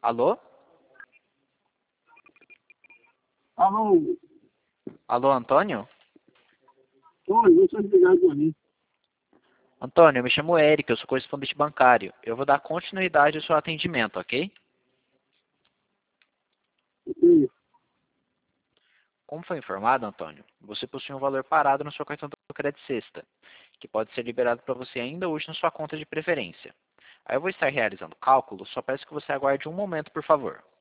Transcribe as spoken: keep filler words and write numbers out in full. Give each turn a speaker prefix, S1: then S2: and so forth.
S1: Alô?
S2: Alô,
S1: Alô, Antônio?
S2: oi, você ligado para mim.
S1: Antônio, eu me chamo Eric, eu sou correspondente bancário. Eu vou dar continuidade ao seu atendimento, ok?
S2: Ok.
S1: Como foi informado, Antônio, você possui um valor parado no seu cartão do Crédito Sexta, que pode ser liberado para você ainda hoje na sua conta de preferência. Aí eu vou estar realizando o cálculo, só peço que você aguarde um momento, por favor.